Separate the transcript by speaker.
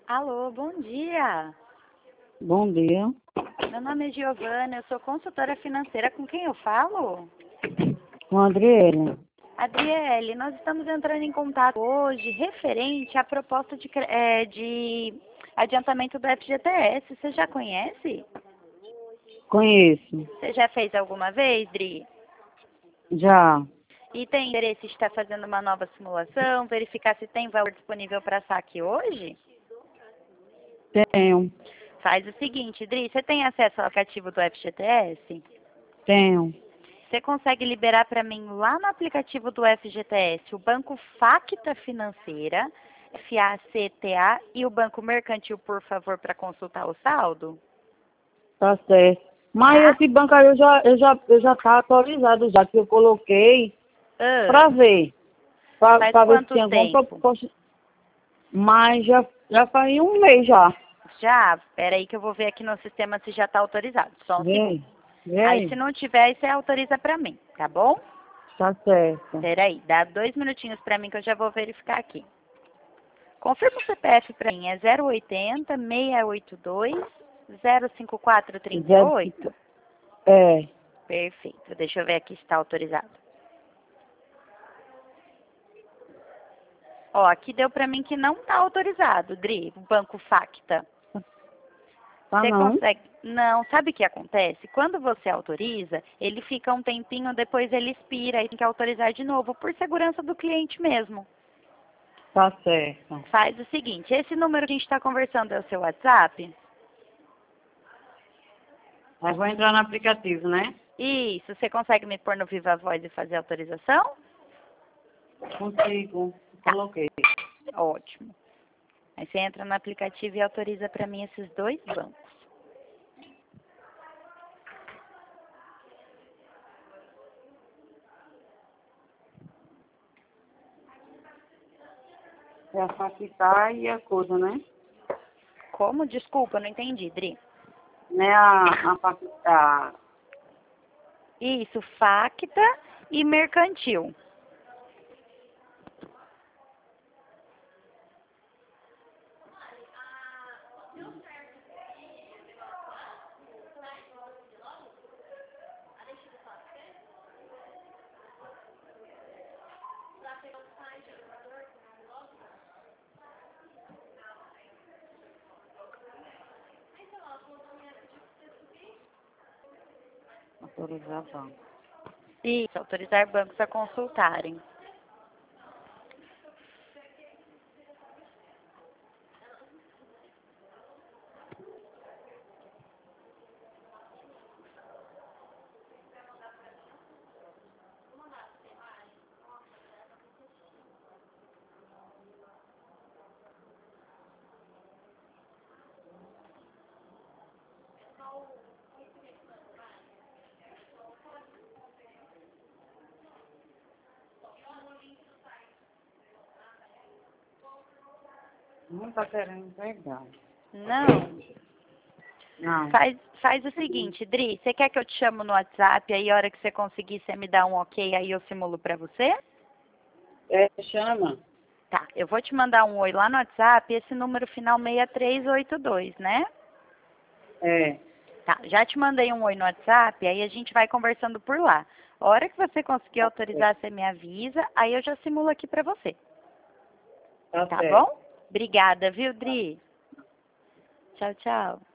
Speaker 1: Alô, bom dia.
Speaker 2: Bom dia.
Speaker 1: Meu nome é Giovana, eu sou consultora financeira. Com quem eu falo?
Speaker 2: Com a Adriele.
Speaker 1: Adriele, nós estamos entrando em contato hoje referente à proposta de adiantamento do FGTS. Você já conhece?
Speaker 2: Conheço.
Speaker 1: Você já fez alguma vez, Dri?
Speaker 2: Já.
Speaker 1: E tem interesse em estar fazendo uma nova simulação, verificar se tem valor disponível para saque hoje?
Speaker 2: Tenho.
Speaker 1: Faz o seguinte, Dri, você tem acesso ao aplicativo do FGTS?
Speaker 2: Tenho.
Speaker 1: Você consegue liberar para mim lá no aplicativo do FGTS o Banco Facta Financeira, FACTA, e o Banco Mercantil, por favor, para consultar o saldo?
Speaker 2: Tá certo. Mas
Speaker 1: Tá?
Speaker 2: esse banco aí eu já tá atualizado já, que eu coloquei
Speaker 1: Ah,
Speaker 2: pra ver.
Speaker 1: faz
Speaker 2: Pra ver se
Speaker 1: quanto
Speaker 2: tinha alguma
Speaker 1: tempo?
Speaker 2: proposta. Mas já faz um mês já.
Speaker 1: Já? Espera aí que eu vou ver aqui no sistema se já está autorizado. Só um segundo.
Speaker 2: Vem. Vem
Speaker 1: Aí, se
Speaker 2: aí.
Speaker 1: não tiver, aí você autoriza para mim, tá bom?
Speaker 2: Tá certo.
Speaker 1: Espera aí, dá 2 minutinhos para mim que eu já vou verificar aqui. Confirma o CPF para mim, é 080 682 05438?
Speaker 2: É.
Speaker 1: Perfeito, deixa eu ver aqui se está autorizado. Ó, aqui deu para mim que não está autorizado, Dri, o Banco Facta.
Speaker 2: Tá
Speaker 1: Você
Speaker 2: não?
Speaker 1: consegue... Não, sabe o que acontece? Quando você autoriza, ele fica um tempinho, depois ele expira e tem que autorizar de novo, por segurança do cliente mesmo.
Speaker 2: Tá certo.
Speaker 1: Faz o seguinte, esse número que a gente está conversando é o seu WhatsApp?
Speaker 2: Aí vou entrar no aplicativo, né?
Speaker 1: Isso, você consegue me pôr no Viva Voz e fazer a autorização?
Speaker 2: Consigo.
Speaker 1: Tá,
Speaker 2: Coloquei.
Speaker 1: ótimo. Aí você entra no aplicativo e autoriza para mim esses dois bancos.
Speaker 2: É a facilitar e a coisa, né?
Speaker 1: Como? Desculpa, não entendi, Dri.
Speaker 2: Né, a facilitar.
Speaker 1: Isso, Facta e Mercantil.
Speaker 2: Autorização.
Speaker 1: Isso, autorizar bancos a consultarem.
Speaker 2: Não tá querendo pegar.
Speaker 1: Não.
Speaker 2: Não.
Speaker 1: Faz o seguinte, Dri, você quer que eu te chamo no WhatsApp, aí a hora que você conseguir, você me dá um ok, aí eu simulo pra você?
Speaker 2: É, chama.
Speaker 1: Tá, eu vou te mandar um oi lá no WhatsApp, esse número final 6382, né?
Speaker 2: É.
Speaker 1: Tá, já te mandei um oi no WhatsApp, aí a gente vai conversando por lá. A hora que você conseguir
Speaker 2: Tá certo.
Speaker 1: autorizar, você me avisa, aí eu já simulo aqui pra você.
Speaker 2: Tá
Speaker 1: Tá
Speaker 2: certo.
Speaker 1: bom? Obrigada, viu, Dri? Tchau, tchau.